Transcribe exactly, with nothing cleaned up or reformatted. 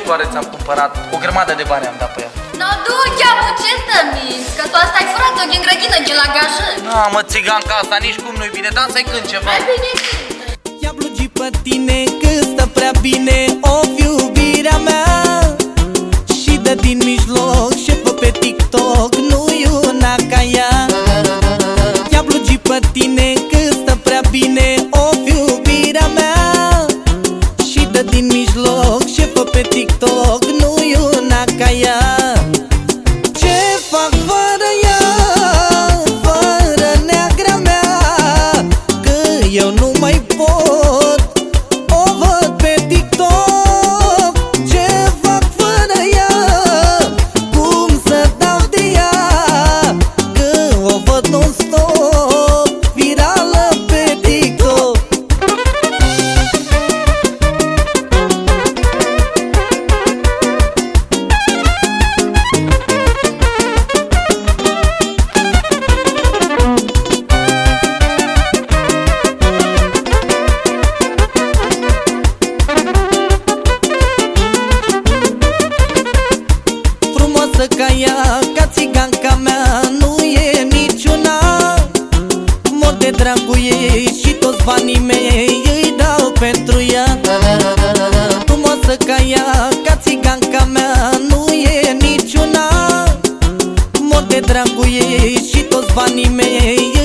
flori ți-am cumpărat, o grămadă de bani am dat pe ea. No, du, chiar ce tămiți, că tu asta ai furat-o din grădină, de la gajă. Na, mă, țiganca asta, nici cum nu-i bine, dar să-i cânt ceva. Mai bine Ia blugi pe tine că stă prea bine o iubirea mea. Și dă din mijloc și fă pe TikTok, nu-i una ca ea. Ia blugi pe tine că stă prea bine o iubirea mea. Și dă din mijloc și fă pe TikTok, nu-i una ca ea. Ce fac fără ea, fără neagra mea, că eu nu mai pot, o văd pe TikTok. Ce fac fără ea, cum să dau de ea, că o văd non-stop, virală pe TikTok. Frumoasă ca ea, ca țiganca mea, nu e niciuna. Mor de dragul ei și toți banii mei îi dau pentru ea. Frumoasă ca ea, ca țiganca mea, nu e niciuna. Mor de dragul ei și toți banii mei